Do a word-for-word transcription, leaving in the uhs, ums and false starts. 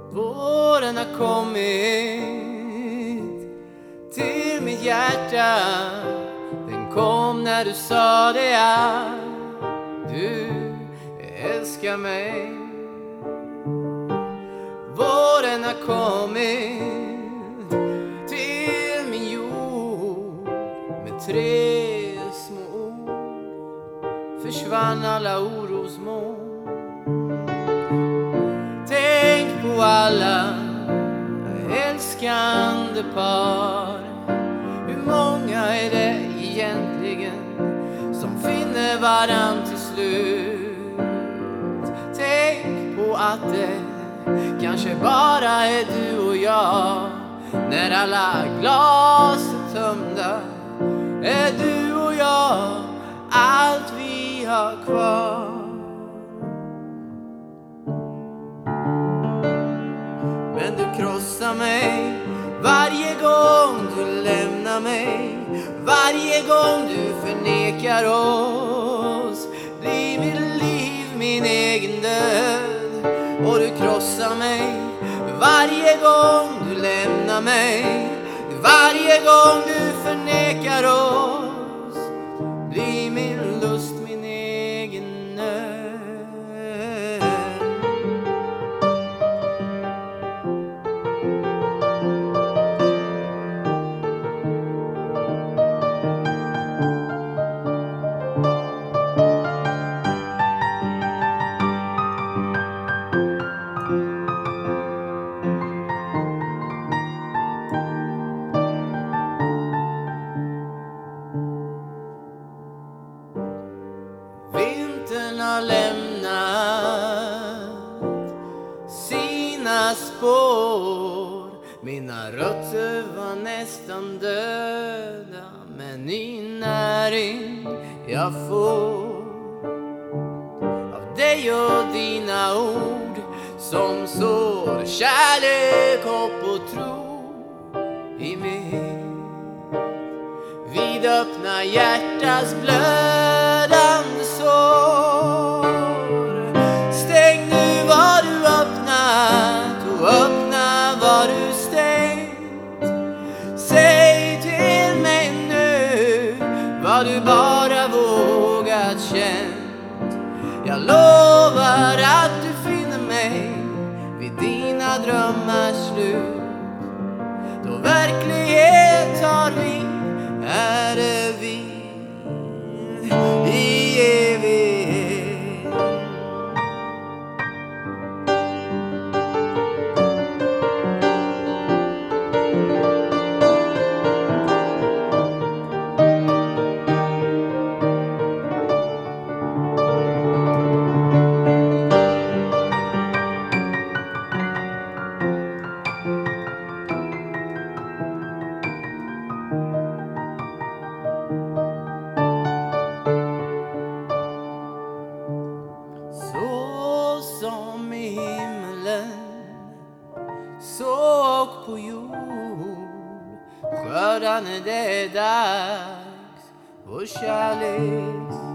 Våren har kommit till mitt hjärta. Den kom när du sa det att du älskar mig. Våren har kommit till min jord. Med tre små ord försvann alla orosmoln. Tänk på alla älskande par. Hur många är det egentligen som finner varann till slut? Tänk på att det kanske bara är du och jag. När alla glas är tömda är du och jag allt vi har kvar. Men du krossar mig varje gång du lämnar mig. Varje gång du förnekar oss blir mitt liv min egen död. Och du krossar mig varje gång du lämnar mig. Varje gång du förnekar oss blir min lust min egen nöd. Vintern har lämnat sina spår. Mina rötter var nästan döda, men ny näring jag får av dig och dina ord som sår kärlek, hopp och tro i mig. Vid öppna hjärtas blödande sår. Stäng nu vad du öppnat och öppna vad du stängt. Säg till mig nu vad du bara vågat känt. Jag lovar att du finner mig vid dina drömmars slut. Då verklighet tar vi är det vi i evighet. Så som i himmelen, så och på jord. Skördan är det dags, vår kärleks